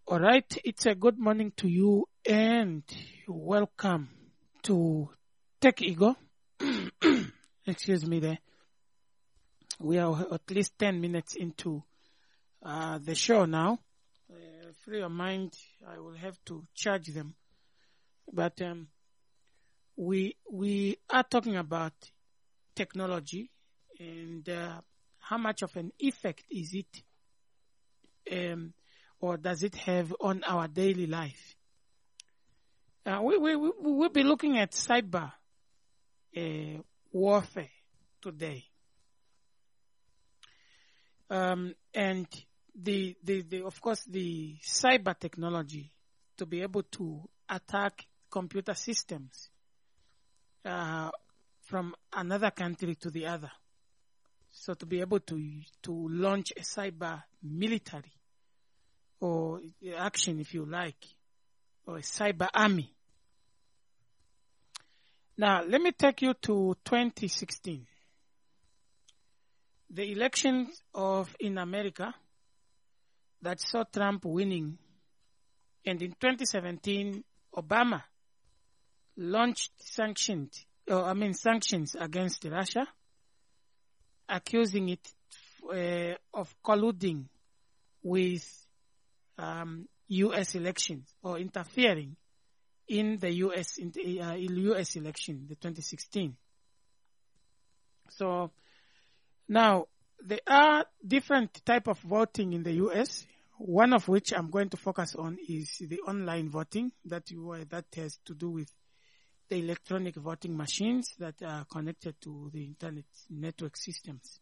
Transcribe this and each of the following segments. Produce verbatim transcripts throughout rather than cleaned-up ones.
All right, it's a good morning to you and welcome to Tech Ego. Excuse me there. We are at least ten minutes into uh, the show now. Uh, free your mind, I will have to charge them. But um, we we are talking about technology and uh, how much of an effect is it um, or does it have on our daily life? Uh, we, we, we, we'll be looking at cyber uh, warfare today. Um, and the, the, the, of course, the cyber technology to be able to attack computer systems uh, from another country to the other. So to be able to to launch a cyber military or action, if you like, or a cyber army. Now, let me take you to twenty sixteen. The elections of in America that saw Trump winning, and in twenty seventeen, Obama launched sanctions, or I mean sanctions against Russia, accusing it uh, of colluding with um, U S elections or interfering in the U S in the, uh, U S election, the twenty sixteen. So now there are different type of voting in the U S. One of which I'm going to focus on is the online voting that you, uh, that has to do with the electronic voting machines that are connected to the internet network systems.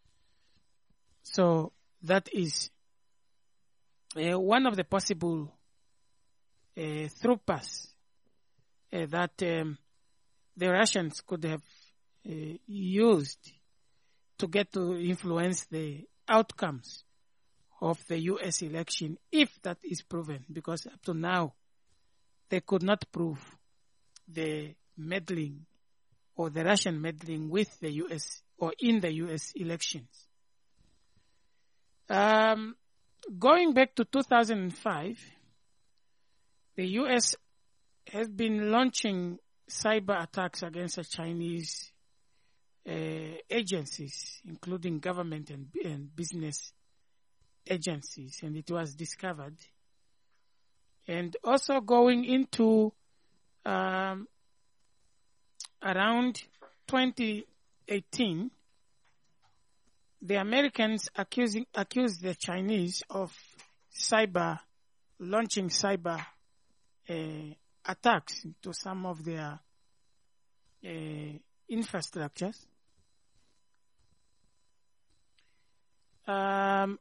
So that is uh, one of the possible uh, through pass uh, that um, the Russians could have uh, used to get to influence the outcomes of the U S election, if that is proven, because up to now they could not prove the meddling or the Russian meddling with the U S or in the U S elections. Um, going back to two thousand five, the U S has been launching cyber attacks against the Chinese uh, agencies, including government and, and business agencies, and it was discovered. And also going into um, around twenty eighteen, the Americans accusing accused the Chinese of cyber launching cyber uh, attacks to some of their uh, infrastructures. Um,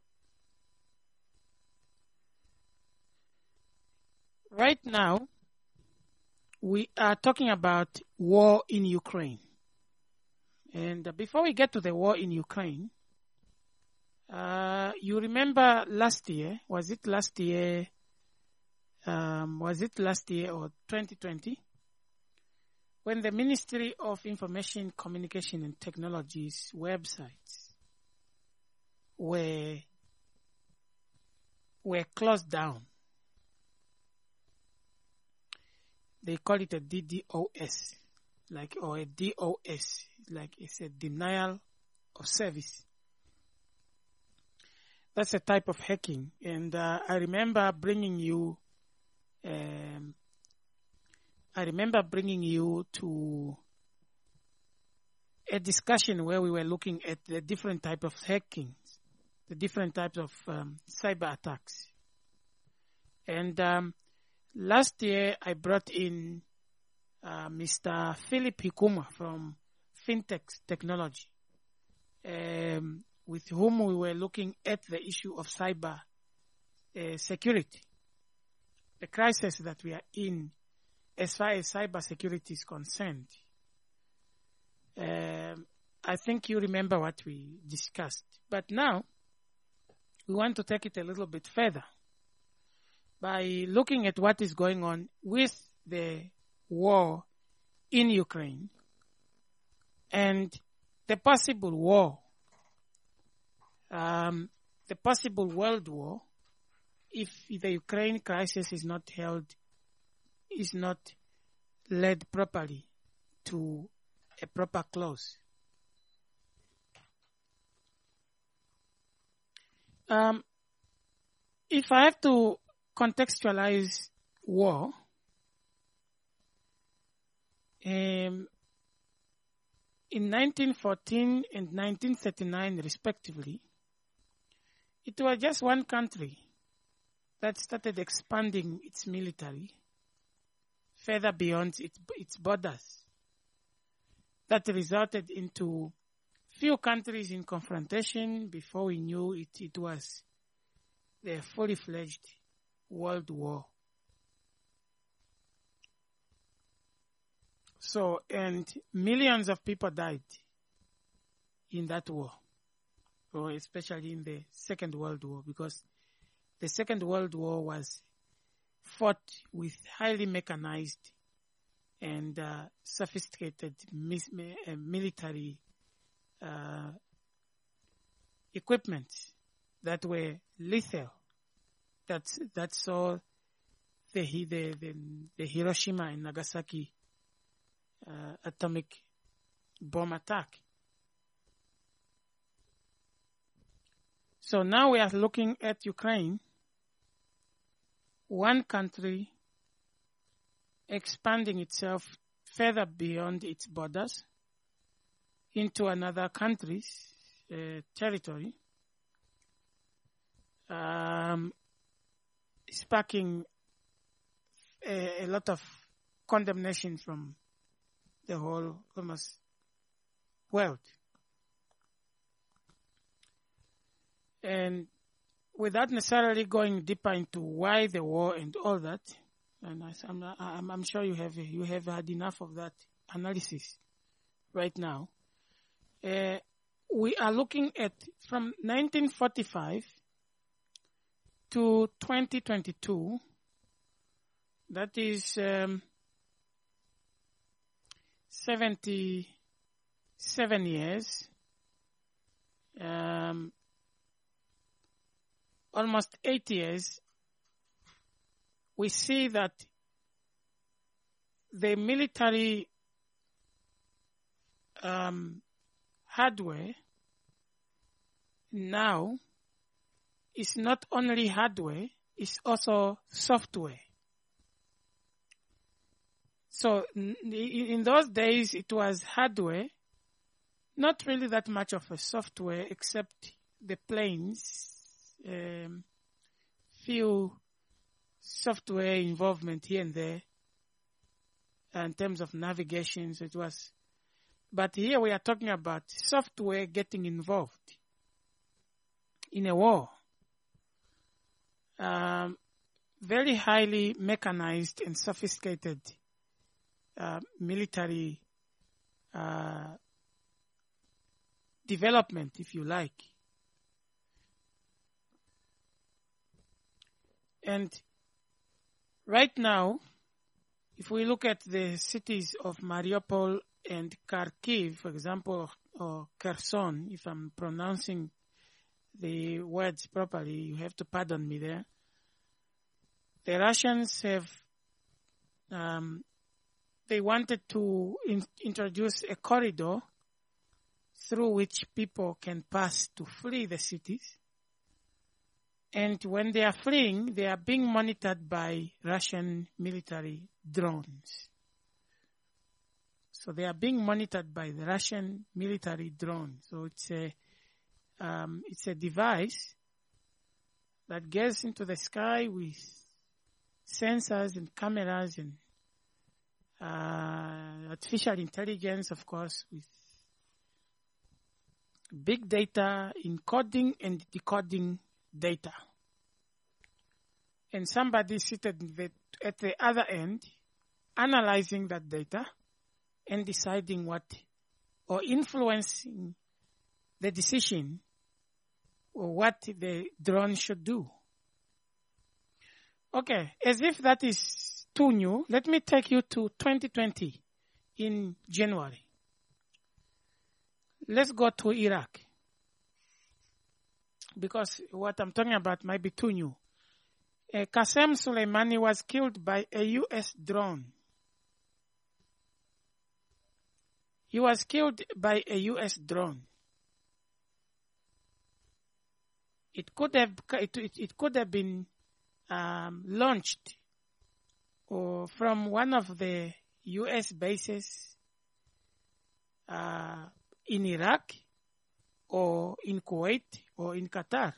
right now, we are talking about war in Ukraine. And uh, before we get to the war in Ukraine, uh, you remember last year, was it last year, um, was it last year or twenty twenty, when the Ministry of Information, Communication and Technology's websites were, were closed down. They call it a D DoS, like, or a DoS, like it's a denial of service. That's a type of hacking. And uh, I remember bringing you, um, I remember bringing you to a discussion where we were looking at the different type of hacking, the different types of um, cyber attacks. And um, last year, I brought in uh, Mister Philip Hikuma from FinTech Technology, um, with whom we were looking at the issue of cyber uh, security, the crisis that we are in as far as cyber security is concerned. Um, I think you remember what we discussed. But now, we want to take it a little bit further by looking at what is going on with the war in Ukraine and the possible war, um, the possible world war if the Ukraine crisis is not held, is not led properly to a proper close. Um, if I have to contextualize war, um, in nineteen fourteen and nineteen thirty-nine respectively, it was just one country that started expanding its military further beyond its, its borders. That resulted into few countries in confrontation. Before we knew it, it was the fully fledged world war. So, and millions of people died in that war, or especially in the Second World War, because the Second World War was fought with highly mechanized and uh, sophisticated mis- uh, military uh, equipment that were lethal. That that saw the the the, the Hiroshima and Nagasaki uh, atomic bomb attack. So now we are looking at Ukraine, one country expanding itself further beyond its borders into another country's uh, territory, um, sparking a, a lot of condemnation from the whole almost world. And without necessarily going deeper into why the war and all that, and I, I'm, I'm, I'm sure you have you have had enough of that analysis right now. Uh, we are looking at from nineteen forty-five to twenty twenty-two. That is um, seventy-seven years. Um, almost eight years, we see that the military um, hardware now is not only hardware, it's also software. So in those days, it was hardware, not really that much of a software, except the planes. Um, few software involvement here and there uh, in terms of navigation. So it was, but here we are talking about software getting involved in a war. Um, very highly mechanized and sophisticated uh, military uh, development, if you like. And right now, if we look at the cities of Mariupol and Kharkiv, for example, or Kherson, if I'm pronouncing the words properly, you have to pardon me there. The Russians have, um, they wanted to in- introduce a corridor through which people can pass to flee the cities. And when they are fleeing, they are being monitored by Russian military drones. So they are being monitored by the Russian military drone. So it's a, um, it's a device that gets into the sky with sensors and cameras and uh, artificial intelligence, of course, with big data encoding and decoding data. And somebody seated at the other end, analyzing that data and deciding what, or influencing the decision or what the drone should do. Okay, as if that is too new, let me take you to twenty twenty in January. Let's go to Iraq, because what I'm talking about might be too new. Uh, Qasem Soleimani was killed by a U S drone. He was killed by a U S drone. It could have it, it, it could have been um, launched or from one of the U S bases uh, in Iraq or in Kuwait or in Qatar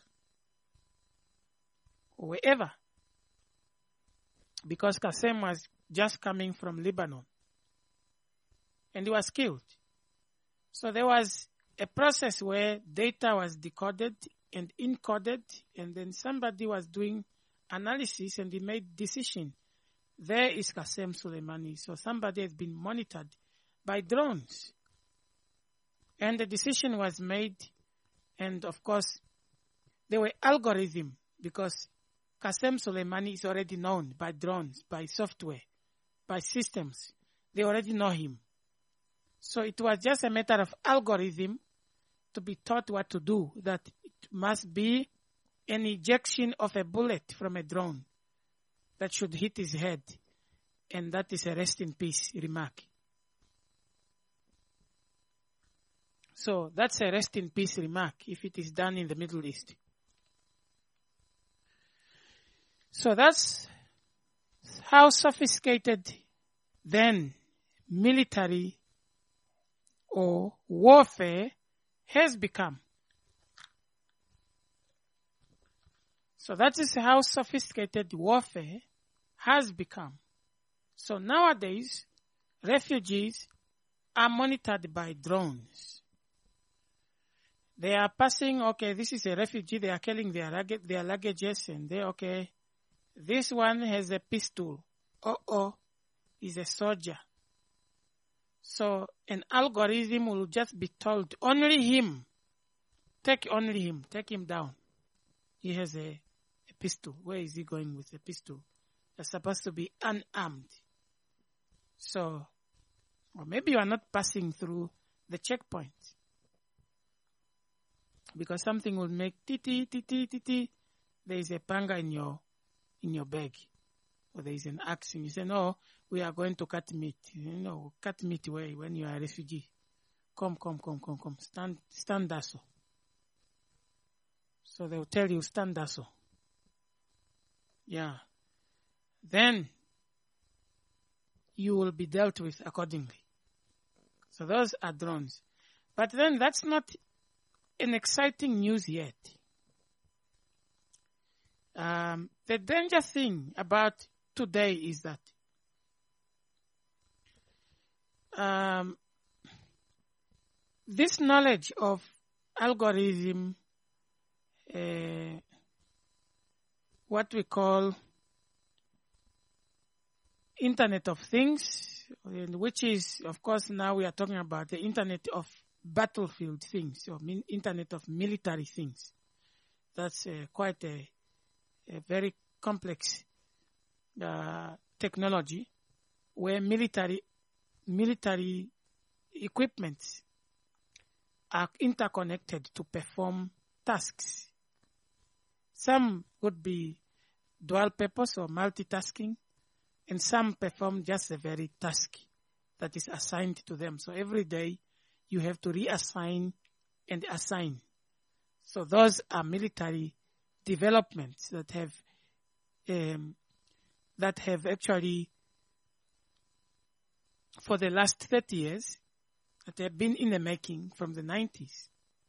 or wherever, because Qasem was just coming from Lebanon and he was killed. So there was a process where data was decoded and encoded, and then somebody was doing analysis and he made decision. There is Qasem Soleimani. So somebody has been monitored by drones. And the decision was made, and of course, there were algorithms, because Qasem Soleimani is already known by drones, by software, by systems. They already know him. So it was just a matter of algorithm to be taught what to do, that it must be an ejection of a bullet from a drone that should hit his head. And that is a rest in peace remark. So that's a rest in peace remark if it is done in the Middle East. So that's how sophisticated then military or warfare has become. So that is how sophisticated warfare has become. So nowadays, refugees are monitored by drones. They are passing, okay, this is a refugee, they are carrying their, luggage, their luggages, and they, okay, this one has a pistol. Uh-oh, is a soldier. So an algorithm will just be told, only him, take only him, take him down. He has a, a pistol. Where is he going with a pistol? They're supposed to be unarmed. So, or maybe you are not passing through the checkpoint, because something will make titi, titi, titi. There is a panga in your, in your bag. Or there is an axe, and you say, no, we are going to cut meat. You know, cut meat where, when you are a refugee. Come, come, come, come, come. Stand, stand daso. So they will tell you, stand daso. Yeah. Then you will be dealt with accordingly. So those are drones. But then that's not an exciting news yet. Um, the danger thing about today is that um, this knowledge of algorithm, uh, what we call Internet of Things, which is, of course, now we are talking about the Internet of battlefield things, or min- Internet of military things. That's uh, quite a, a very complex uh, technology where military military equipments are interconnected to perform tasks. Some would be dual purpose or multitasking, and some perform just a very task that is assigned to them. So every day you have to reassign and assign. So those are military developments that have um, that have actually, for the last thirty years, that have been in the making from the nineties.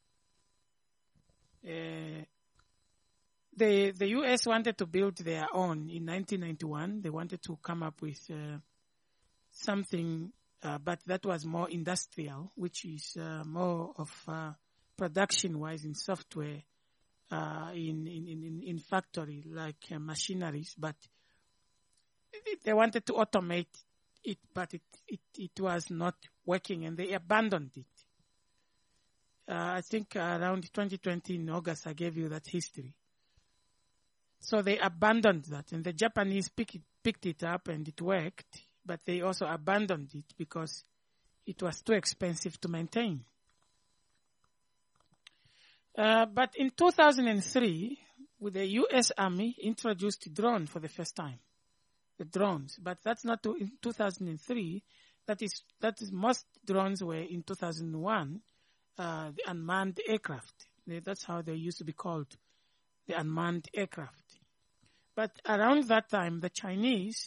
Uh, the the U S wanted to build their own in nineteen ninety-one. They wanted to come up with uh, something, uh, but that was more industrial, which is uh, more of uh, production-wise in software, uh, in, in, in, in factory, like uh, machineries. But it, they wanted to automate it, but it, it, it was not working, and they abandoned it. Uh, I think around twenty twenty in August, I gave you that history. So they abandoned that, and the Japanese pick it, picked it up, and it worked, but they also abandoned it because it was too expensive to maintain. Uh, but in two thousand three, with the U S Army introduced drone for the first time, the drones. But that's not to, in two thousand three. That is, that is most drones were in two thousand one, uh, the unmanned aircraft. They, that's how they used to be called, the unmanned aircraft. But around that time, the Chinese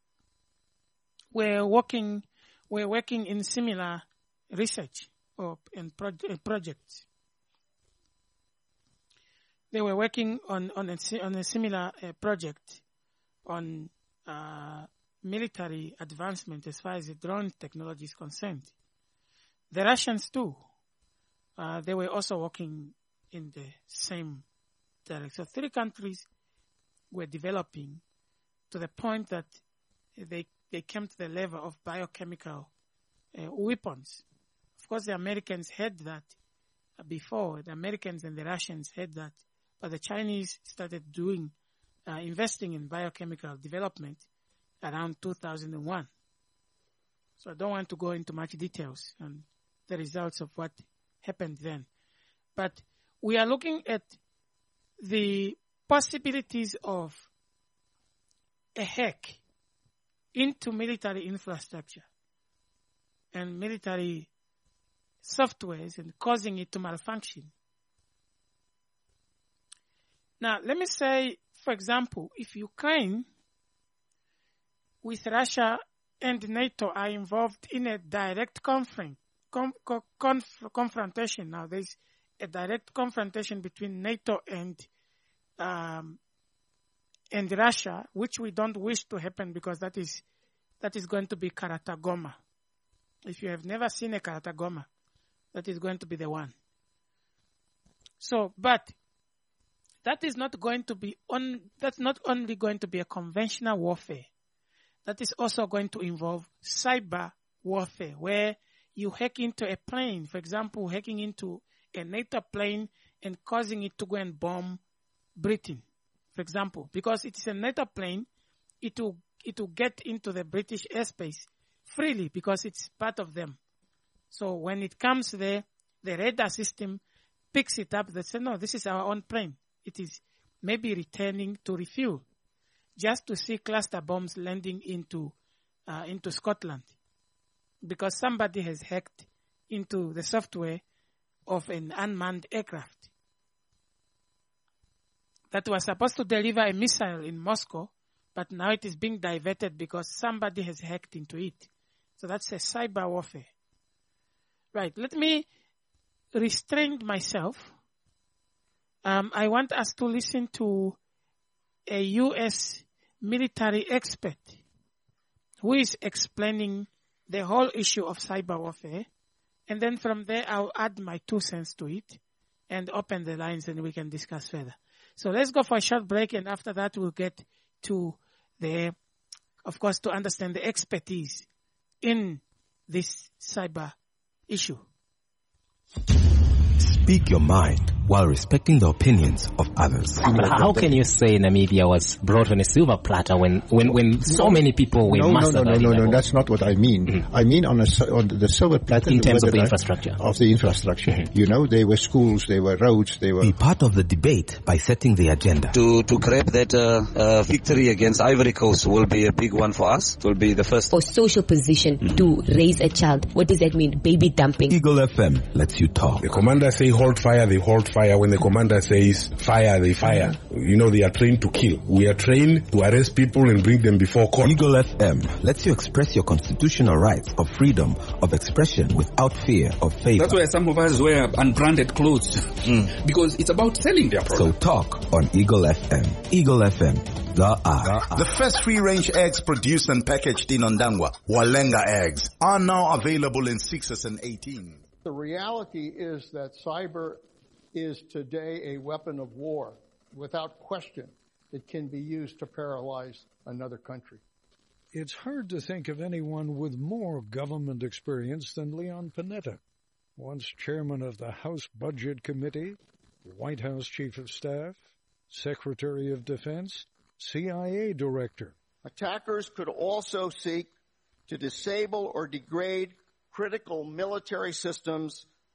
were working, were working in similar research or in pro- projects. They were working on on a, on a similar uh, project on uh, military advancement as far as the drone technology is concerned. The Russians too, uh, they were also working in the same direction. So three countries were developing to the point that they they came to the level of biochemical uh, weapons. Of course, the Americans had that uh, before. The Americans and the Russians had that, but the Chinese started doing, uh, investing in biochemical development around two thousand one. So I don't want to go into much details on the results of what happened then. But we are looking at the possibilities of a hack into military infrastructure and military softwares and causing it to malfunction. Now, let me say, for example, if Ukraine with Russia and NATO are involved in a direct conflict, com, conf, confrontation. Now, there's a direct confrontation between NATO and um, and Russia, which we don't wish to happen because that is that is going to be Karatagoma. If you have never seen a Karatagoma, that is going to be the one. So, but that is not going to be on. That's not only going to be a conventional warfare. That is also going to involve cyber warfare, where you hack into a plane, for example, hacking into a NATO plane and causing it to go and bomb Britain, for example, because it is a NATO plane, it will it will get into the British airspace freely because it's part of them. So when it comes there, the radar system picks it up. They say, no, this is our own plane. It is maybe returning to refuel, just to see cluster bombs landing into uh, into Scotland, because somebody has hacked into the software of an unmanned aircraft that was supposed to deliver a missile in Moscow, but now it is being diverted because somebody has hacked into it. So that's a cyber warfare. Right, let me restrain myself. Um, I want us to listen to a U S military expert who is explaining the whole issue of cyber warfare. And then from there, I'll add my two cents to it and open the lines and we can discuss further. So let's go for a short break, and after that, we'll get to the, of course, to understand the expertise in this cyber issue. Speak your mind while respecting the opinions of others. But how can you say Namibia was brought on a silver platter when, when, when so no, many people were no, mastered? No, no, no, no, no, that's not what I mean. Mm-hmm. I mean on, a, on the silver platter. In terms of the infrastructure. Of the infrastructure. Mm-hmm. You know, there were schools, there were roads, there were... Be part of the debate by setting the agenda. To, to grab that uh, uh, victory against Ivory Coast will be a big one for us. It will be the first. For social position mm-hmm. to raise a child. What does that mean? Baby dumping. Eagle F M lets you talk. The commander say hold fire, they hold fire. When the commander says fire, they fire. You know, they are trained to kill. We are trained to arrest people and bring them before court. Eagle F M lets you express your constitutional rights of freedom of expression without fear of favor. That's why some of us wear unbranded clothes. Mm. Because it's about selling their product. So talk on Eagle F M. Eagle F M. The eye. The first free-range eggs produced and packaged in Ondangwa, Walenga eggs, are now available in sixes and eighteen. The reality is that cyber is today a weapon of war. Without question, it can be used to paralyze another country. It's hard to think of anyone with more government experience than Leon Panetta, once chairman of the House Budget Committee, White House Chief of Staff, Secretary of Defense, C I A Director. Attackers could also seek to disable or degrade critical military systems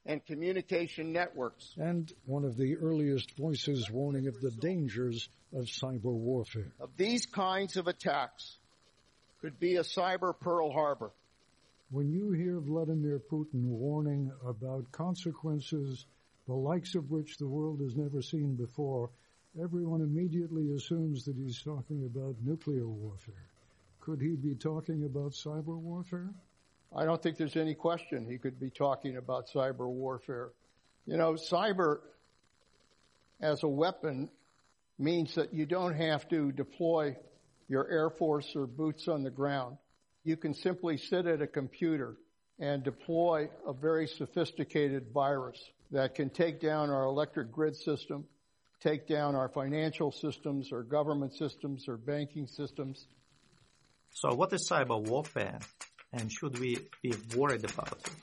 and communication networks. And one of the earliest voices warning of the dangers of cyber warfare. Of these kinds of attacks could be a cyber Pearl Harbor. When you hear Vladimir Putin warning about consequences the likes of which the world has never seen before, everyone immediately assumes that he's talking about nuclear warfare. Could he be talking about cyber warfare? I don't think there's any question he could be talking about cyber warfare. You know, cyber as a weapon means that you don't have to deploy your Air Force or boots on the ground. You can simply sit at a computer and deploy a very sophisticated virus that can take down our electric grid system, take down our financial systems, our government systems, our banking systems. So what is cyber warfare, and should we be worried about it?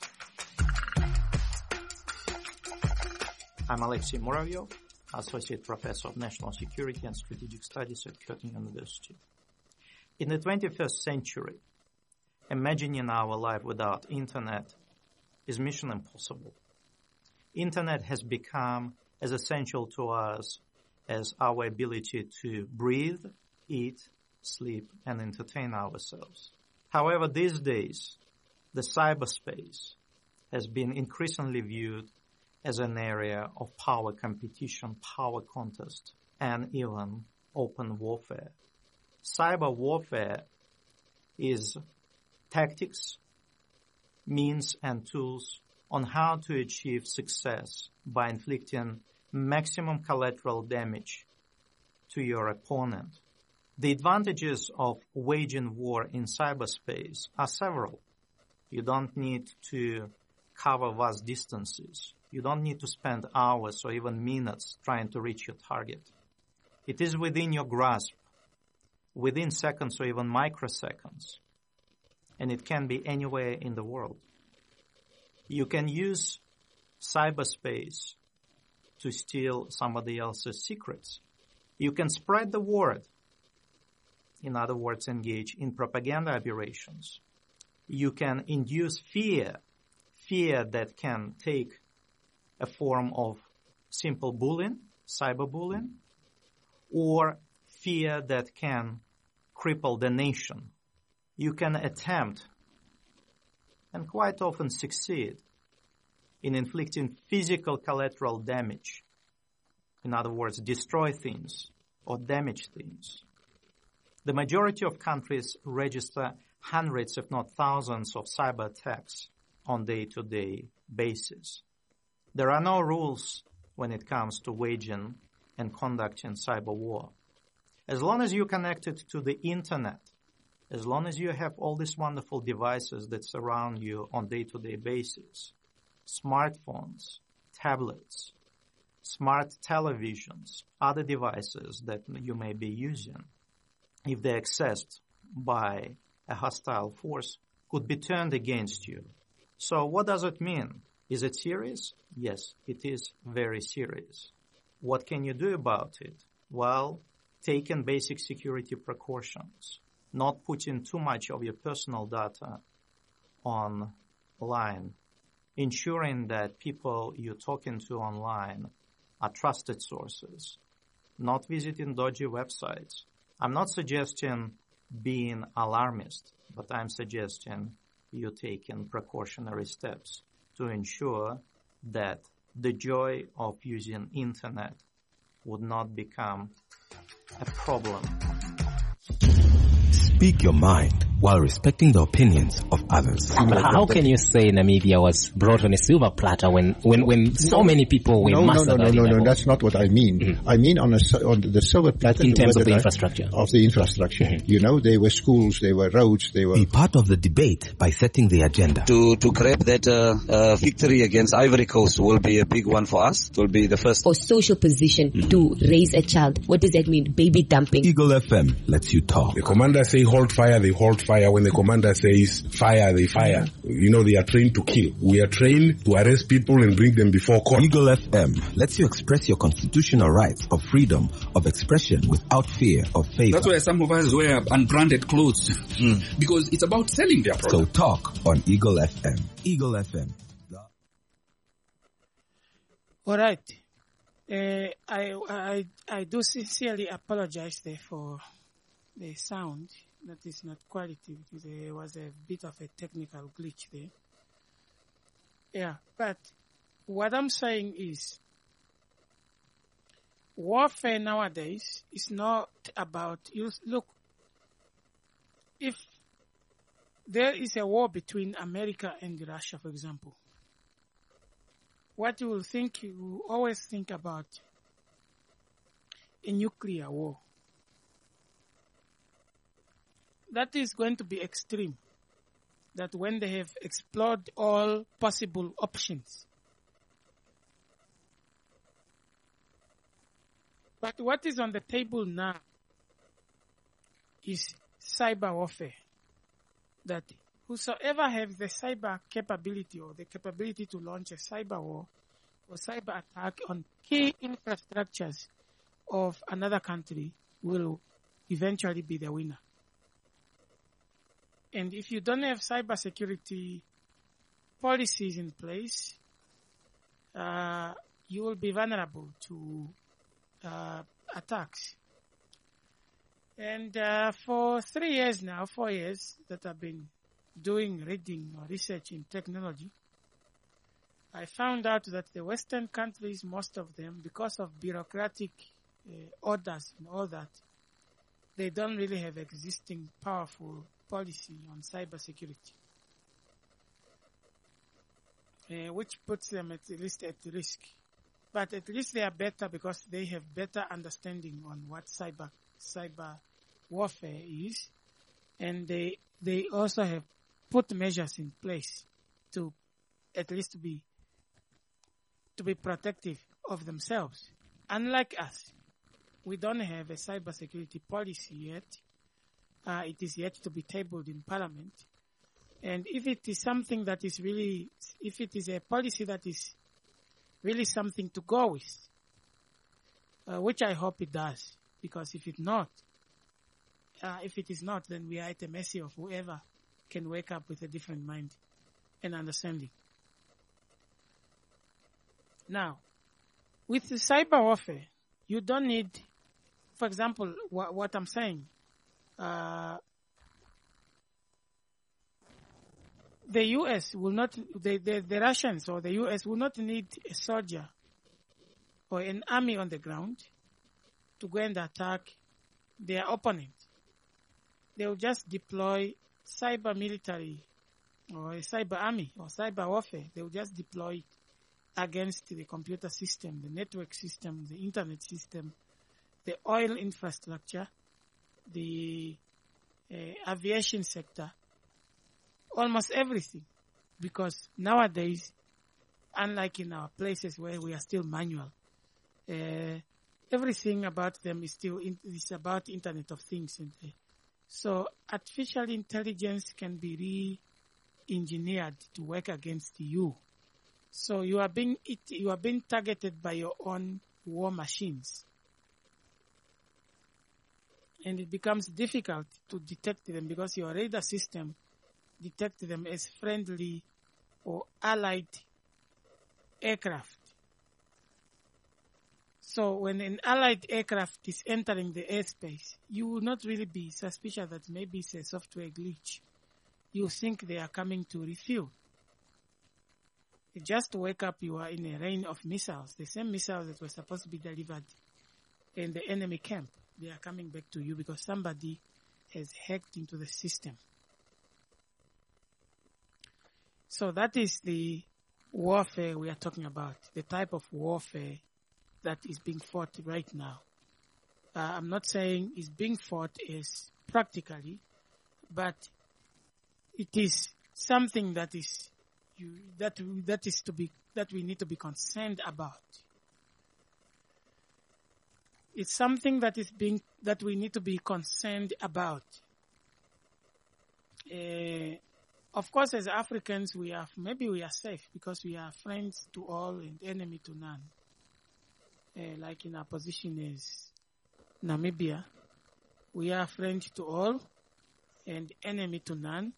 I'm Alexei Muravyev, Associate Professor of National Security and Strategic Studies at Curtin University. In the twenty-first century, imagining our life without internet is mission impossible. Internet has become as essential to us as our ability to breathe, eat, sleep, and entertain ourselves. However, these days, the cyberspace has been increasingly viewed as an area of power competition, power contest, and even open warfare. Cyber warfare is tactics, means, and tools on how to achieve success by inflicting maximum collateral damage to your opponent. The advantages of waging war in cyberspace are several. You don't need to cover vast distances. You don't need to spend hours or even minutes trying to reach your target. It is within your grasp, within seconds or even microseconds, and it can be anywhere in the world. You can use cyberspace to steal somebody else's secrets. You can spread the word. In other words, engage in propaganda operations. You can induce fear, fear that can take a form of simple bullying, cyberbullying, or fear that can cripple the nation. You can attempt, and quite often succeed, in inflicting physical collateral damage. In other words, destroy things or damage things. The majority of countries register hundreds, if not thousands, of cyber attacks on day-to-day basis. There are no rules when it comes to waging and conducting cyber war. As long as you're connected to the internet, as long as you have all these wonderful devices that surround you on day-to-day basis, smartphones, tablets, smart televisions, other devices that you may be using, if they're accessed by a hostile force, could be turned against you. So what does it mean? Is it serious? Yes, it is very serious. What can you do about it? Well, taking basic security precautions, not putting too much of your personal data online, ensuring that people you're talking to online are trusted sources, not visiting dodgy websites. I'm not suggesting being alarmist, but I'm suggesting you taking precautionary steps to ensure that the joy of using internet would not become a problem. Speak your mind while respecting the opinions of others. But how can you say Namibia was brought on a silver platter when, when, when so no, many people were no, massacred? No, no, no, no, no, that's not what I mean. Mm-hmm. I mean on, a, on the silver platter. In terms of the I, infrastructure. Of the infrastructure. Mm-hmm. You know, there were schools, there were roads, there were... Be part of the debate by setting the agenda. To, to grab that uh, uh, victory against Ivory Coast will be a big one for us. It will be the first. Or social position mm-hmm. to raise a child. What does that mean? Baby dumping. Eagle F M lets you talk. The commander say hold fire, they hold fire. When the commander says fire, they fire. You know, they are trained to kill. We are trained to arrest people and bring them before court. Eagle F M lets you express your constitutional rights of freedom of expression without fear of favor. That's why some of us wear unbranded clothes. Mm. Because it's about selling their product. So talk on Eagle F M. Eagle F M. All right. Uh, I, I, I do sincerely apologize there for the sound. That is not quality. There was a bit of a technical glitch there. Yeah, but what I'm saying is warfare nowadays is not about, you look, if there is a war between America and Russia, for example, what you will think, you will always think about a nuclear war. That is going to be extreme. That when they have explored all possible options. But what is on the table now is cyber warfare. That whosoever has the cyber capability or the capability to launch a cyber war or cyber attack on key infrastructures of another country will eventually be the winner. And if you don't have cyber security policies in place, uh, you will be vulnerable to uh, attacks. And uh, for three years now, four years that I've been doing reading or research in technology, I found out that the Western countries, most of them, because of bureaucratic uh, orders and all that, they don't really have existing powerful policy on cybersecurity, uh, which puts them at least at risk. But at least they are better because they have better understanding on what cyber cyber warfare is, and they they also have put measures in place to at least be to be protective of themselves. Unlike us, we don't have a cybersecurity policy yet. Uh, it is yet to be tabled in Parliament. And if it is something that is really, if it is a policy that is really something to go with, uh, which I hope it does, because if it not, uh, if it is not, then we are at the mercy of whoever can wake up with a different mind and understanding. Now, with the cyber warfare, you don't need, for example, wh- what I'm saying, Uh, the U S will not, the, the, the Russians or the U S will not need a soldier or an army on the ground to go and attack their opponent. They will just deploy cyber military or a cyber army or cyber warfare. They will just deploy it against the computer system, the network system, the internet system, the oil infrastructure, the uh, aviation sector, almost everything. Because nowadays, unlike in our places where we are still manual, uh, everything about them is still in, is about Internet of Things. And, uh, so artificial intelligence can be re-engineered to work against you. So you are being it, you are being targeted by your own war machines. And it becomes difficult to detect them because your radar system detects them as friendly or allied aircraft. So when an allied aircraft is entering the airspace, you will not really be suspicious that maybe it's a software glitch. You think they are coming to refuel. You just wake up, you are in a rain of missiles, the same missiles that were supposed to be delivered in the enemy camp. They are coming back to you because somebody has hacked into the system. So that is the warfare we are talking about, the type of warfare that is being fought right now. Uh, I'm not saying it's being fought as practically, but it is something that is you, that that is to be that we need to be concerned about. It's something that is being that we need to be concerned about. Uh, of course, as Africans, we are maybe we are safe because we are friends to all and enemy to none. Uh, like in our position as Namibia, we are friends to all and enemy to none.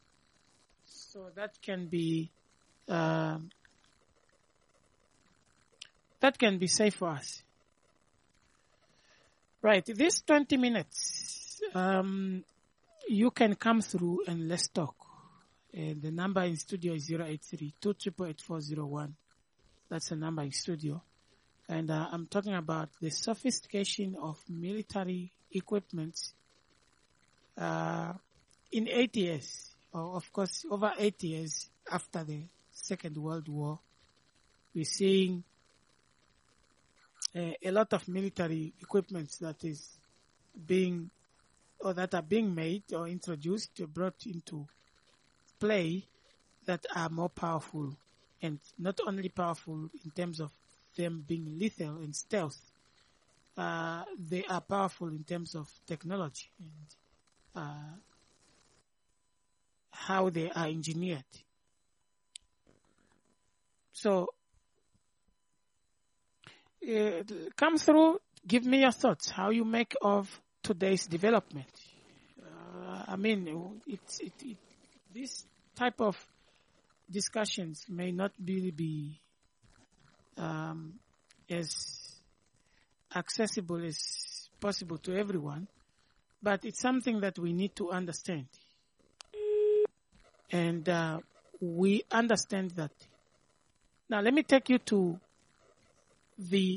So that can be uh, that can be safe for us. Right, this twenty minutes, um, you can come through and let's talk. And the number in studio is zero eight three, two eight eight, four zero one. That's the number in studio. And uh, I'm talking about the sophistication of military equipment uh, in eight years, or of course over eight years after the Second World War. We're seeing uh, a lot of military equipment that is being, or that are being made or introduced, or brought into play, that are more powerful, and not only powerful in terms of them being lethal and stealth, uh, they are powerful in terms of technology and uh, how they are engineered. So, uh, come through, give me your thoughts, how you make of today's development. Uh, I mean, it's, it, it, this type of discussions may not really be um, as accessible as possible to everyone, but it's something that we need to understand. And uh, we understand that. Now, let me take you to the,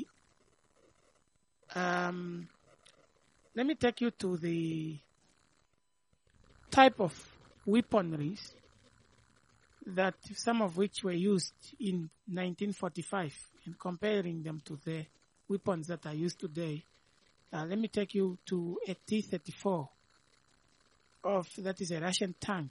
um, let me take you to the type of weaponries that some of which were used in nineteen forty-five, and comparing them to the weapons that are used today. Uh, let me take you to a T thirty-four, of that is a Russian tank,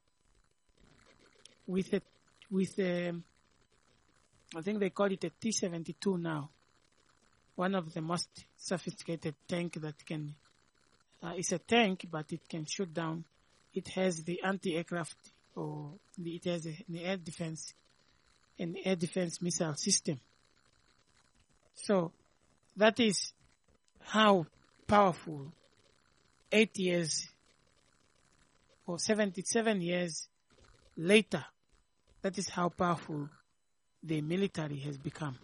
with a with a, I think they call it a T seventy-two now, one of the most sophisticated tank that can. Uh, it's a tank, but it can shoot down. It has the anti-aircraft, or the, it has a, an air defense, an air defense missile system. So that is how powerful eight years or seventy-seven years later, that is how powerful the military has become.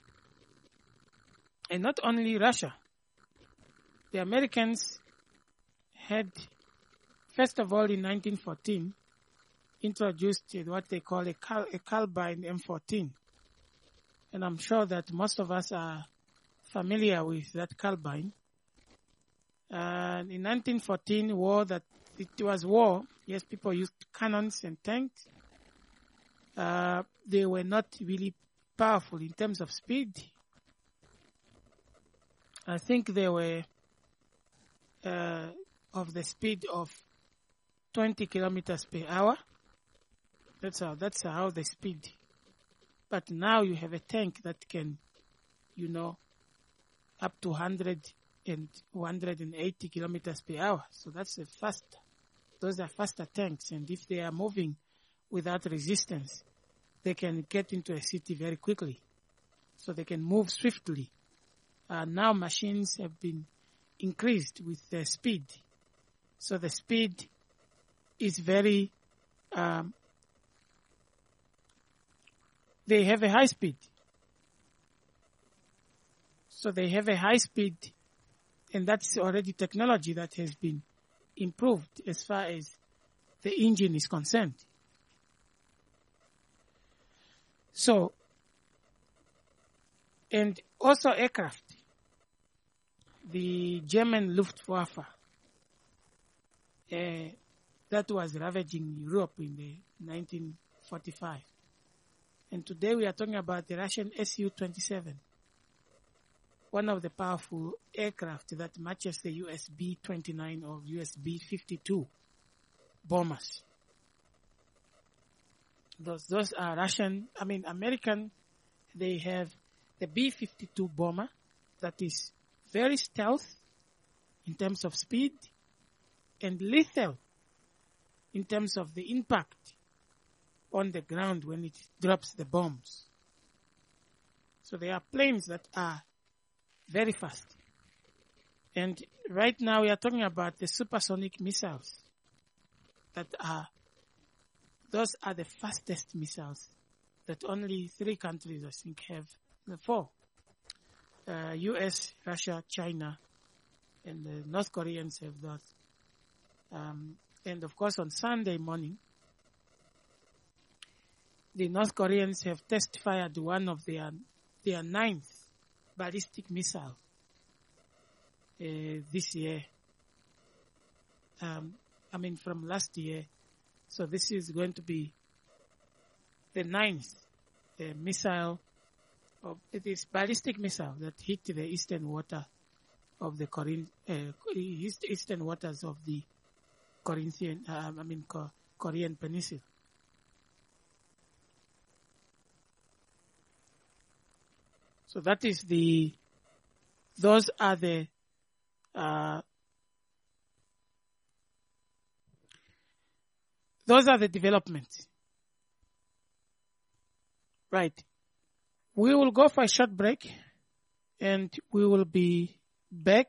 And not only Russia, the Americans had, first of all in nineteen fourteen, introduced what they call a, Cal- a Carbine M fourteen. And I'm sure that most of us are familiar with that Carbine. And in nineteen fourteen, war that, it was war, yes, people used cannons and tanks. Uh, they were not really powerful in terms of speed. I think they were uh, of the speed of twenty kilometers per hour. That's how, that's how they speed. But now you have a tank that can, you know, up to one hundred and one hundred eighty kilometers per hour. So that's a fast, those are faster tanks. And if they are moving without resistance, they can get into a city very quickly. So they can move swiftly. Uh, now machines have been increased with their speed. So the speed is very, um, they have a high speed. So they have a high speed, and that's already technology that has been improved as far as the engine is concerned. So, and also aircraft. The German Luftwaffe, uh, that was ravaging Europe in the nineteen forty-five. And today we are talking about the Russian S U twenty-seven, one of the powerful aircraft that matches the U S B twenty-nine or U S B fifty-two bombers. Those, those are Russian, I mean American. They have the B fifty-two bomber that is very stealth in terms of speed and lethal in terms of the impact on the ground when it drops the bombs. So there are planes that are very fast. And right now we are talking about the supersonic missiles that are, those are the fastest missiles that only three countries, I think, have, the four, uh, U S, Russia, China, and the North Koreans have that. Um, and of course, on Sunday morning, the North Koreans have test fired one of their their ninth ballistic missile uh, this year. Um, I mean, from last year. So this is going to be the ninth uh, missile. Of, it is ballistic missile that hit the eastern water of the Korean, uh, east, eastern waters of the Corinthian, uh, I mean Co- Korean Peninsula. So that is the, those are the, uh, those are the developments. Right. We will go for a short break and we will be back.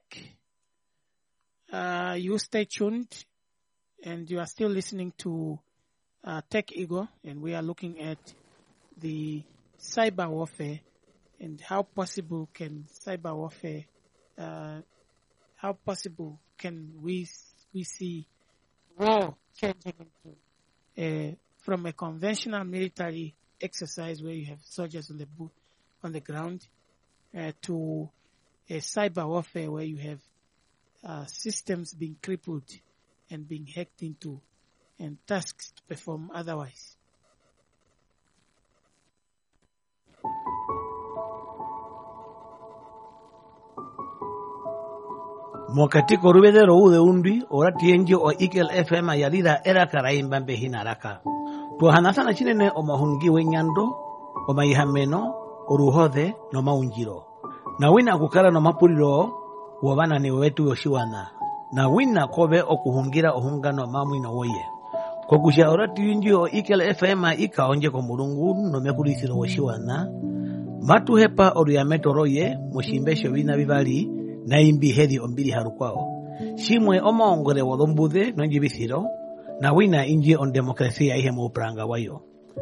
Uh, you stay tuned and you are still listening to uh, Tech Eagle, and we are looking at the cyber warfare and how possible can cyber warfare, uh, how possible can we we see war changing into uh, from a conventional military exercise where you have soldiers on the bo- on the ground uh, to a cyber warfare where you have uh, systems being crippled and being hacked into and tasks to perform otherwise. Mwakatiko rubedero ude undi orati enjo o Eagle F M ayalida era karaimba mbehina raka. Tuhanasana chinene o mahungi wenyando o maihameno oruhothe no maunjiro. Na wina kukala no mapuliro wabana ni wetu yoshiwana. Na wina kobe okuhungira ohungano mamwino woye. Kokusha orati enjo o Eagle F M ika onje ko mulungu no mekulisiro woshiwana. Matu hepa oriameto roye mushimbesho bina bibali na imbi hedi ombili harukwao. Shimwe omaongore wadombudhe nonjibisiro na wina inji on demokrasia ihe muupranga wayo.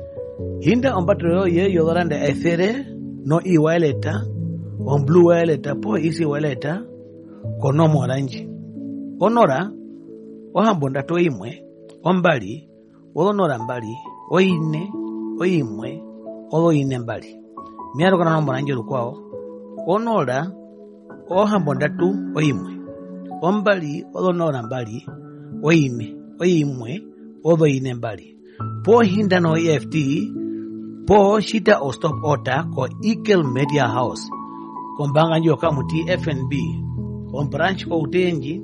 Hinda ombatro ye yodorande ethere no i waeleta on blue waeleta po isi waeleta konomo orange. Onora ohambonda to imwe ombali odonora mbali oine oimwe odoine mbali. Miaro kana nombo orange rukwao. Onora ohambonda tu oimwe ombali odonora mbali oine oimwe odoine mbali. Po hinda no E F T po shita o stop order ko Eagle Media House kombanga njo kamuti F N B on branch ko utenji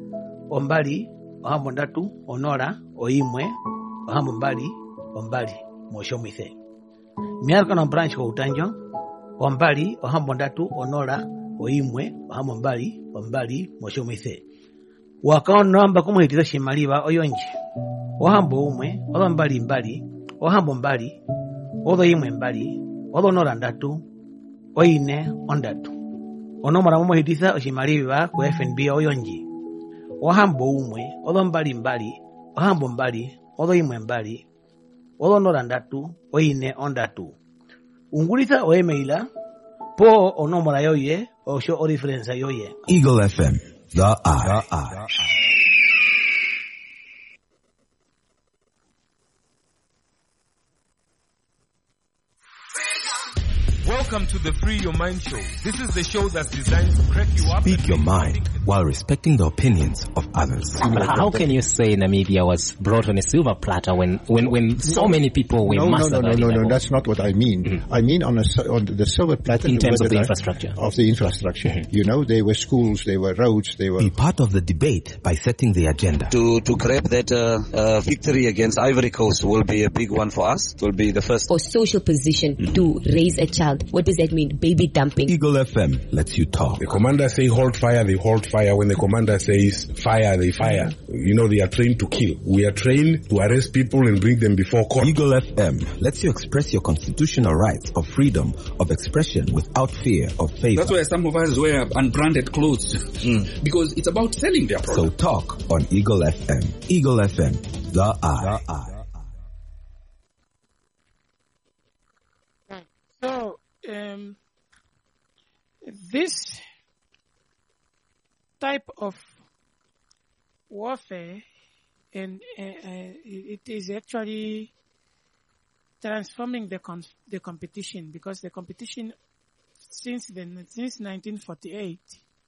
ombali ohambonda tu onora oimwe ohambo mbali ombali moshomithe. Miarka no branch ko utanjo ombali ohambonda tu onora oimwe ohambo mbali ombali moshomithe. Wakao namba kumuhitiza shimaliba oyonji ohambo umwe odo mbali mbali ohambo mbali odo imwe mbali odo nora ndatu oine ondatu. Onomara mumuhitiza oshimaliba ku F N B oyonji ohambo umwe odo mbali mbali ohambo mbali odo imwe mbali odo nora ndatu oine ondatu. Ungulisa o emaila po onomara yoye osho o reference yoye. Eagle F M, the eye. The eye. Welcome to the Free Your Mind Show. This is the show that's designed to crack you up. Speak your mind while respecting the opinions of others. But how can you say Namibia was brought on a silver platter when, when, when so no, many people were no, mastered? No, no, no, no, no, that's not what I mean. Mm-hmm. I mean on, a, on the silver platter. In terms of the I, infrastructure. Of the infrastructure. Mm-hmm. You know, there were schools, there were roads, there were... Be part of the debate by setting the agenda. To, to grab that uh, uh, victory against Ivory Coast will be a big one for us. It will be the first. Or social position mm-hmm. to raise a child. What does that mean? Baby dumping. Eagle F M lets you talk. The commander say hold fire, they hold fire. When the commander says fire, they fire. You know, they are trained to kill. We are trained to arrest people and bring them before court. Eagle F M lets you express your constitutional rights of freedom of expression without fear of favor. That's why some of us wear unbranded clothes. Mm. Because it's about selling their product. So talk on Eagle F M. Eagle F M, the eye. The eye. So, um, this type of warfare, and uh, uh, it is actually transforming the con- the competition, because the competition since then, since nineteen forty-eight,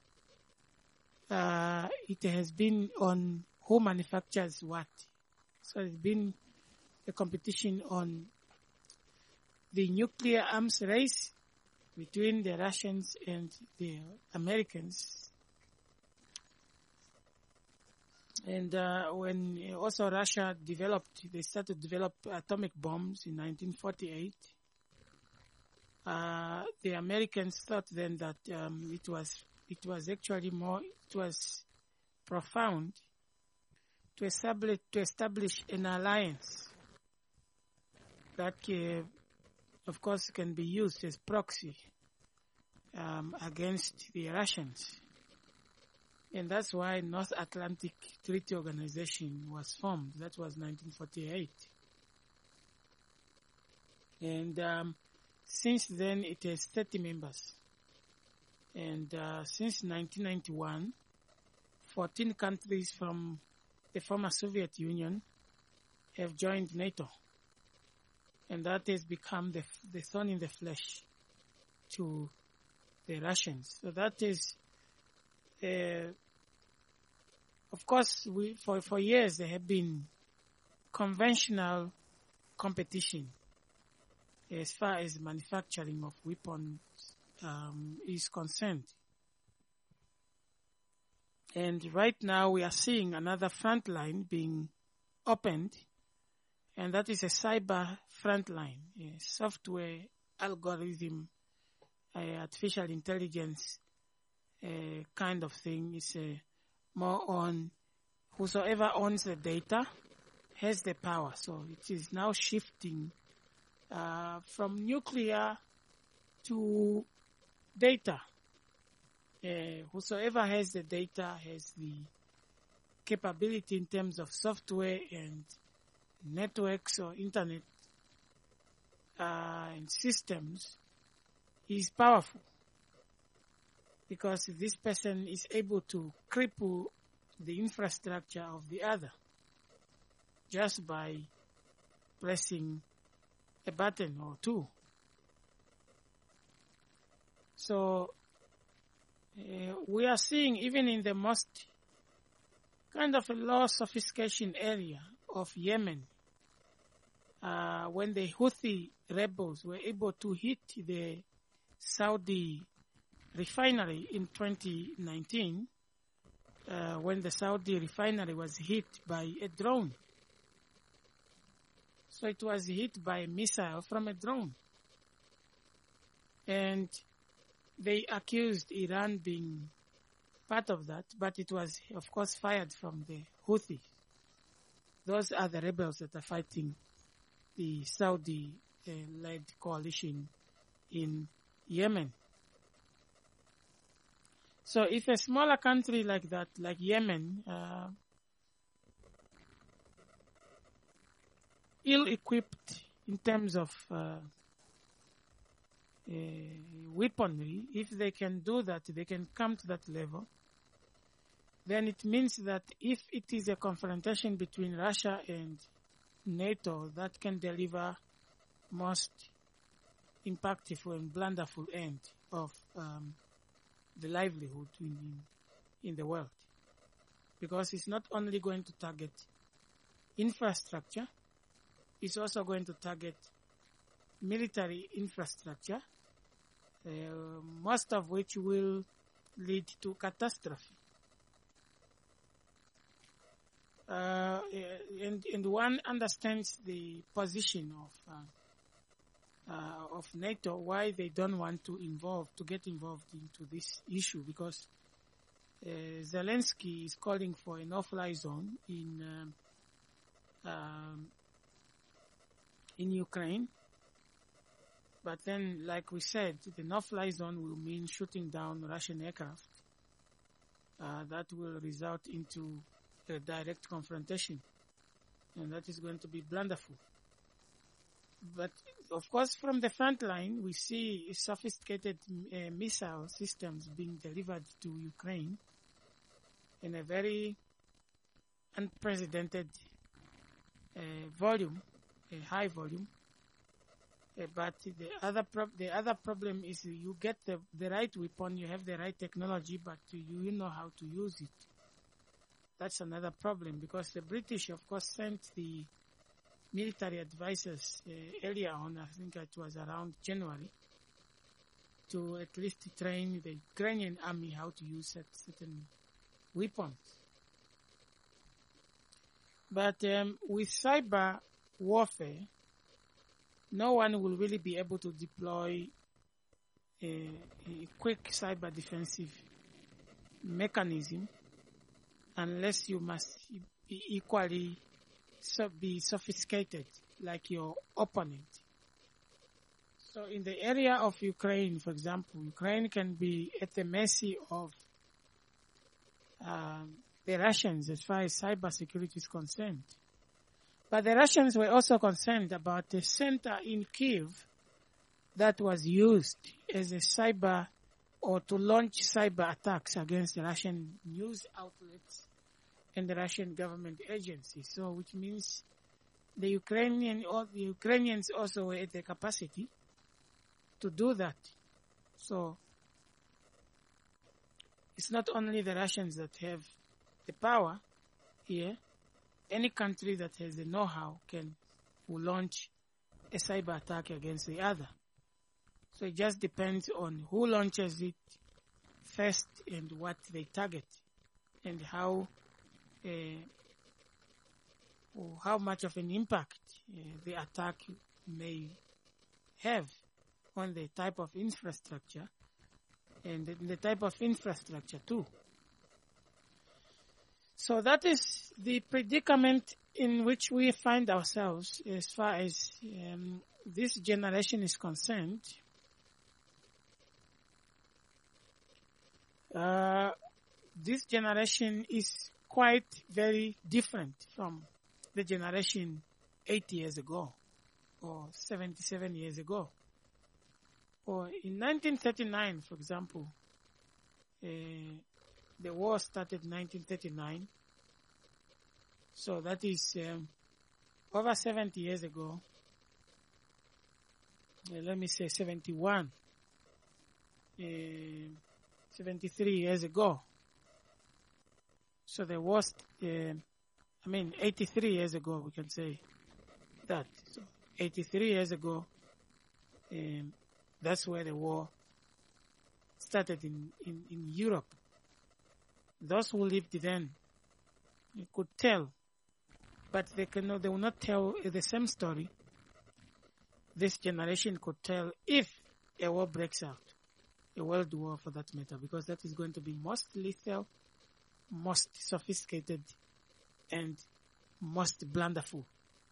uh, it has been on who manufactures what. So it's been a competition on the nuclear arms race between the Russians and the Americans. And uh, when also Russia developed, they started to develop atomic bombs in nineteen forty-eight. Uh, the Americans thought then that um, it was it was actually more it was profound to establish to establish an alliance that, uh, of course, can be used as proxy um, against the Russians. And that's why North Atlantic Treaty Organization was formed. That was nineteen forty-eight. And um, since then, it has thirty members. And uh, since nineteen ninety-one, fourteen countries from the former Soviet Union have joined NATO. And that has become the, the thorn in the flesh to the Russians. So that is... Uh, of course, we, for, for years there have been conventional competition as far as manufacturing of weapons um, is concerned. And right now we are seeing another front line being opened, and that is a cyber front line, a software algorithm, uh, artificial intelligence uh, kind of thing. It's uh, more on whosoever owns the data has the power. So it is now shifting uh, from nuclear to data. Uh, whosoever has the data has the capability in terms of software and networks or internet uh, and systems is powerful, because this person is able to cripple the infrastructure of the other just by pressing a button or two. So uh, we are seeing, even in the most kind of a low sophistication area of Yemen, uh, when the Houthi rebels were able to hit the Saudi refinery in twenty nineteen, uh, when the Saudi refinery was hit by a drone. So it was hit by a missile from a drone. And they accused Iran being part of that, but it was, of course, fired from the Houthi. Those are the rebels that are fighting the Saudi-led uh, coalition in Yemen. So if a smaller country like that, like Yemen, uh, ill-equipped in terms of uh, uh, weaponry, if they can do that, they can come to that level, then it means that if it is a confrontation between Russia and NATO, that can deliver most impactful and blunderful end of um, the livelihood in, in, in the world. Because it's not only going to target infrastructure, it's also going to target military infrastructure, uh, most of which will lead to catastrophe. Uh, and, and one understands the position of uh, uh, of NATO, why they don't want to involve to get involved into this issue, because uh, Zelensky is calling for a no-fly zone in um, um, in Ukraine. But then, like we said, the no-fly zone will mean shooting down Russian aircraft. Uh, that will result into a direct confrontation, and that is going to be blunderful. but of course, from the front line, we see sophisticated uh, missile systems being delivered to Ukraine in a very unprecedented uh, volume, a high volume. Uh, but the other prob- the other problem is you get the, the right weapon, you have the right technology, but you, you know how to use it. That's another problem, because the British, of course, sent the military advisors uh, earlier on, I think it was around January, to at least train the Ukrainian army how to use certain weapons. But um, with cyber warfare, no one will really be able to deploy a, a quick cyber defensive mechanism unless you must be equally so be sophisticated like your opponent. So in the area of Ukraine, for example, Ukraine can be at the mercy of um, the Russians as far as cyber security is concerned. But the Russians were also concerned about the center in Kyiv that was used as a cyber or to launch cyber attacks against the Russian news outlets and the Russian government agencies. So, which means the Ukrainian or the Ukrainians also were at the capacity to do that. So, it's not only the Russians that have the power here. Any country that has the know-how can will launch a cyber attack against the other. So it just depends on who launches it first and what they target and how uh, or how much of an impact uh, the attack may have on the type of infrastructure and the, the type of infrastructure too. So that is the predicament in which we find ourselves as far as um, this generation is concerned. Uh, this generation is quite very different from the generation eighty years ago or seventy-seven years ago. Or in nineteen thirty-nine, for example, uh, the war started in nineteen thirty-nine, so that is um, over seventy years ago. Uh, let me say seventy-one, uh, seventy-three years ago. So the war, uh, I mean, eighty-three years ago, we can say that. So eighty-three years ago, um, that's where the war started in, in, in Europe. Those who lived then could tell, but they cannot, they will not tell the same story. This generation could tell if a war breaks out, a world war for that matter, because that is going to be most lethal, most sophisticated, and most blunderful.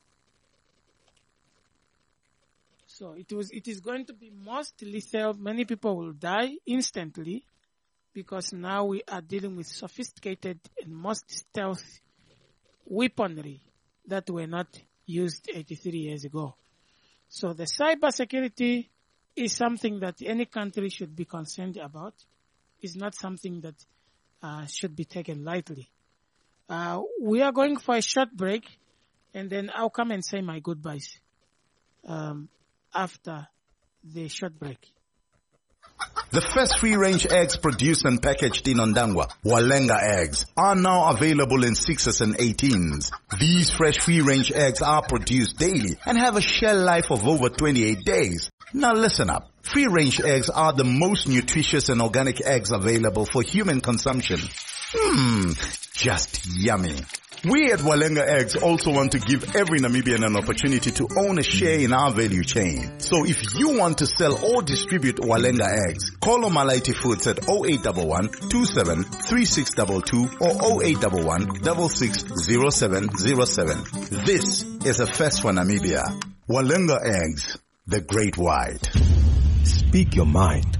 So it was, it is going to be most lethal. Many people will die instantly, because now we are dealing with sophisticated and most stealth weaponry that were not used eighty-three years ago. So the cyber security is something that any country should be concerned about. It's not something that uh, should be taken lightly. Uh, we are going for a short break, and then I'll come and say my goodbyes um, after the short break. The first free-range eggs produced and packaged in Ondangwa, Walenga eggs, are now available in sixes and eighteens. These fresh free-range eggs are produced daily and have a shelf life of over twenty-eight days. Now listen up. Free-range eggs are the most nutritious and organic eggs available for human consumption. Mmm, just yummy. We at Walenga Eggs also want to give every Namibian an opportunity to own a share in our value chain. So if you want to sell or distribute Walenga Eggs, call Omalaiti Foods at oh eight one one, two seven three six two two or oh eight one one, six six zero seven zero seven. This is a first for Namibia. Walenga Eggs, the great white. Speak your mind.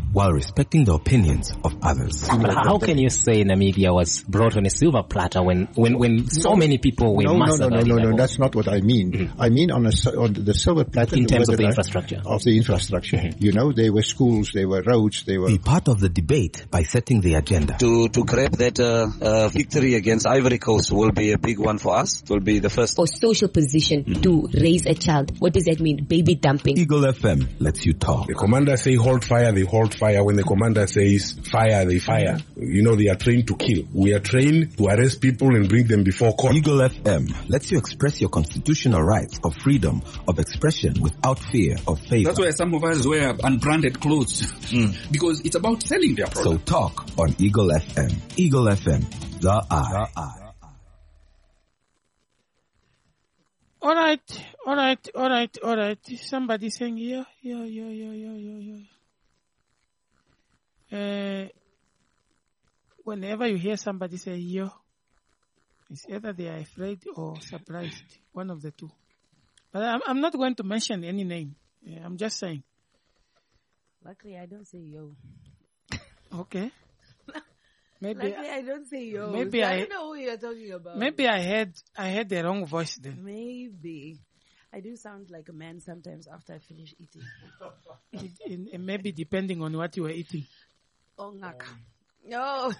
while respecting the opinions of others. But how can you say Namibia was brought on a silver platter when, when, when so many people were no, no, massacred? No, no, no, no, no, no, that's not what I mean. Mm-hmm. I mean on, a, on the silver platter. In terms of the I, infrastructure. Of the infrastructure. Mm-hmm. You know, there were schools, there were roads, there were... Be part of the debate by setting the agenda. To, to grab that uh, uh, victory against Ivory Coast will be a big one for us. It will be the first... For social position mm-hmm. to raise a child. What does that mean? Baby dumping. Eagle F M lets you talk. The commander say hold fire, they hold fire. When the commander says fire, they fire. You know, they are trained to kill. We are trained to arrest people and bring them before court. Eagle F M lets you express your constitutional rights of freedom of expression without fear of favor. That's why some of us wear unbranded clothes. Mm. Because it's about selling their product. So talk on Eagle F M. Eagle F M, the eye. The eye. All right, all right, all right, all right. Somebody saying, yeah, yeah, yeah, yeah, yeah, yeah, yeah. Uh, whenever you hear somebody say, yo, it's either they are afraid or surprised. One of the two. But I'm, I'm not going to mention any name. Yeah, I'm just saying. Luckily, I don't say yo. Okay. Maybe Luckily, I don't say yo. Maybe so I, I don't know who you're talking about. Maybe I had I had the wrong voice then. Maybe. I do sound like a man sometimes after I finish eating. it, it, it maybe depending on what you were eating. Oh, ngaka. No.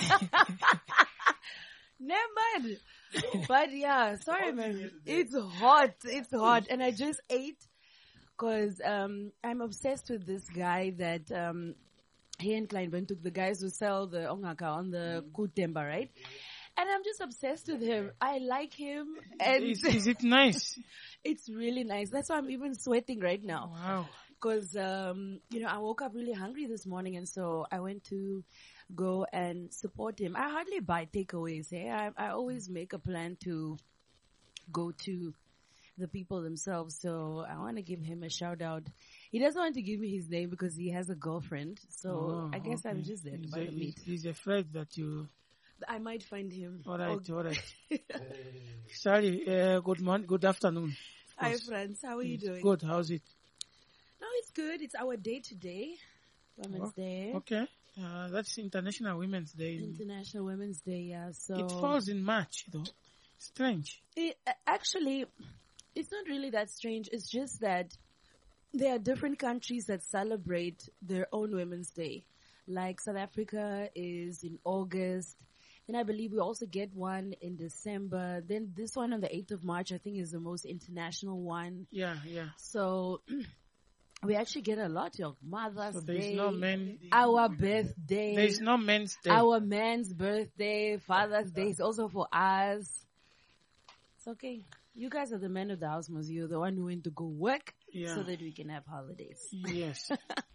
Never. But yeah, sorry man. It's hot. It's hot. And I just ate because um, I'm obsessed with this guy that um, he and Kleinburn took, the guys who sell the ongaka on the Kutemba, right? And I'm just obsessed with him. I like him. And is, is it nice? It's really nice. That's why I'm even sweating right now. Wow. Because, um, you know, I woke up really hungry this morning, and so I went to go and support him. I hardly buy takeaways. Eh? I, I always make a plan to go to the people themselves. So I want to give him a shout out. He doesn't want to give me his name because he has a girlfriend. So oh, I guess okay. I'm just there to he's, buy a, the meat. He's afraid that you... I might find him. All right, oh. all right. Sorry, uh, good morning, good afternoon. Hi, friends. How are you doing? Good. How's it? No, it's good. It's our day today, Women's oh, Day. Okay, uh, that's International Women's Day. International Women's Day. Yeah. So it falls in March, though. Strange. It, uh, actually, it's not really that strange. It's just that there are different countries that celebrate their own Women's Day. Like South Africa is in August. Then I believe we also get one in December. Then this one on the eighth of March, I think, is the most international one. Yeah, yeah. So we actually get a lot of Mother's so there's Day, no men, our birthday. There's no men's day. Our man's birthday, Father's Day is also for us. It's okay. You guys are the men of the house, Mos. You're the one who went to go work yeah. so that we can have holidays. Yes.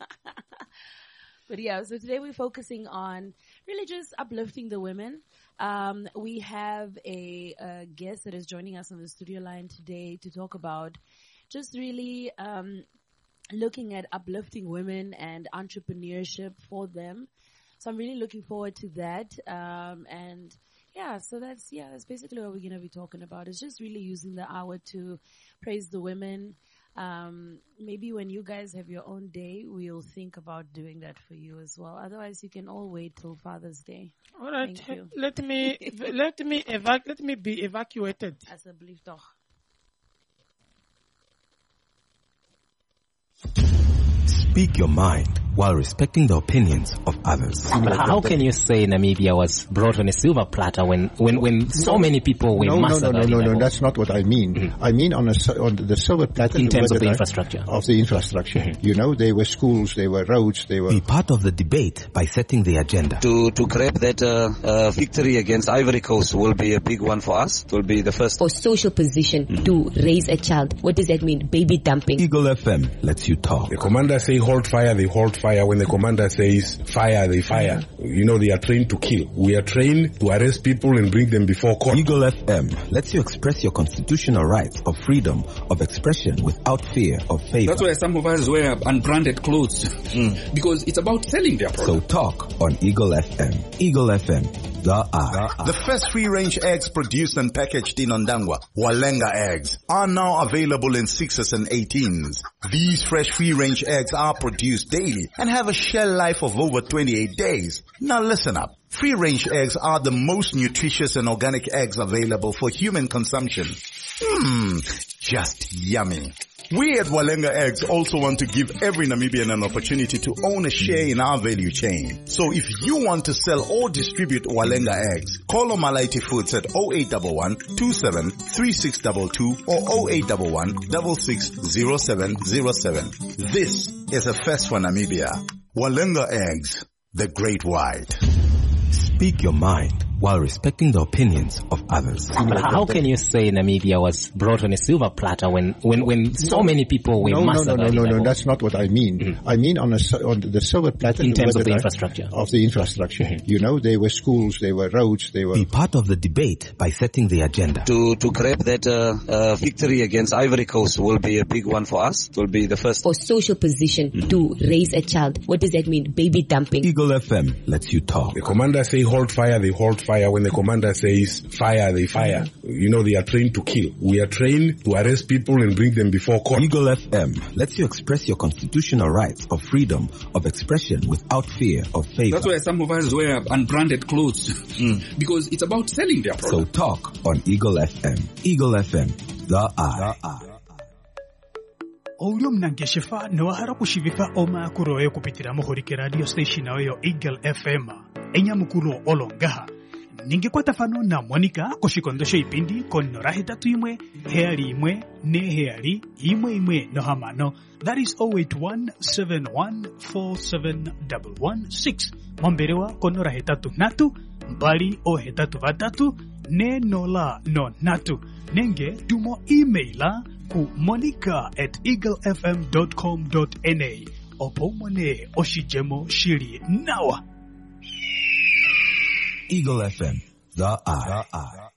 But yeah, so today we're focusing on really just uplifting the women. Um, we have a, a guest that is joining us on the studio line today to talk about just really um, looking at uplifting women and entrepreneurship for them. So I'm really looking forward to that. Um, and yeah, so that's, yeah, that's basically what we're going to be talking about. It's just really using the hour to praise the women. Um, maybe when you guys have your own day, we'll think about doing that for you as well. Otherwise, you can all wait till Father's Day. All right. Let me, let me evac, let me be evacuated. As a belief toch. Speak your mind while respecting the opinions of others. But how can you say Namibia was brought on a silver platter when, when, when so many people were no, massacred? No, no, no, no, no, that's not what I mean. Mm-hmm. I mean on, a, on the silver platter. In terms of the I, infrastructure. Of the infrastructure. Mm-hmm. You know, there were schools, there were roads, there were... Be part of the debate by setting the agenda. To, to grab that uh, uh, victory against Ivory Coast will be a big one for us. It will be the first... For social position mm-hmm. to raise a child. What does that mean? Baby dumping. Eagle F M lets you talk. The commander say hold fire, they hold fire. When the commander says fire, they fire. You know, they are trained to kill. We are trained to arrest people and bring them before court. Eagle F M lets you express your constitutional rights of freedom of expression without fear of favor. That's why some of us wear unbranded clothes. Mm. Because it's about selling their product. So talk on Eagle F M. Eagle F M, the eye. The first free-range eggs produced and packaged in Ondangwa, Walenga eggs, are now available in sixes and eighteens. These fresh free-range eggs are are produced daily and have a shelf life of over twenty-eight days. Now listen up. Free-range eggs are the most nutritious and organic eggs available for human consumption. Mmm, just yummy. We at Walenga Eggs also want to give every Namibian an opportunity to own a share in our value chain. So if you want to sell or distribute Walenga Eggs, call Omalaiti Foods at zero eight one one, two seven three six two two or zero eight one one, six six zero seven zero seven. This is a first for Namibia. Walenga Eggs, the great white. Speak your mind while respecting the opinions of others. But how can you say Namibia was brought on a silver platter when, when, when so no, many people were no, massacred? No, no, no, no, no, that's not what I mean. Mm-hmm. I mean on, a, on the silver platter. In terms of the I, infrastructure. Of the infrastructure. Mm-hmm. You know, there were schools, there were roads, there were... Be part of the debate by setting the agenda. To, to grab that uh, uh, victory against Ivory Coast will be a big one for us. It will be the first. For social position mm-hmm. to raise a child, what does that mean? Baby dumping. Eagle F M lets you talk. The commander say hold fire, they hold fire. When the commander says fire, they fire. You know, they are trained to kill. We are trained to arrest people and bring them before court. Eagle F M lets you express your constitutional rights of freedom of expression without fear of favor. That's why some of us wear unbranded clothes. Mm. Because it's about selling their product. So talk on Eagle F M. Eagle F M, the eye. The eye. Olyo mnangeshifa nwahara kushivifa oma kuroe kupitira muhorike radio station oyo Eagle F M. Enya mukuro olongaha. Ningekwata fano na Monica koshikondosho ipindi konora hetatu imwe, heali imwe, ne heali, imwe imwe no hamano. That is zero eight one, seven one four seven one one six. Momberewa konora hetatu natu, mbali o hetatu vatatu, ne nola no natu. Nenge tumo emaila ku monica at eaglefm dot com dot na. Opo mone oshijemo shiri nawa. Eagle F M, the eye. The eye.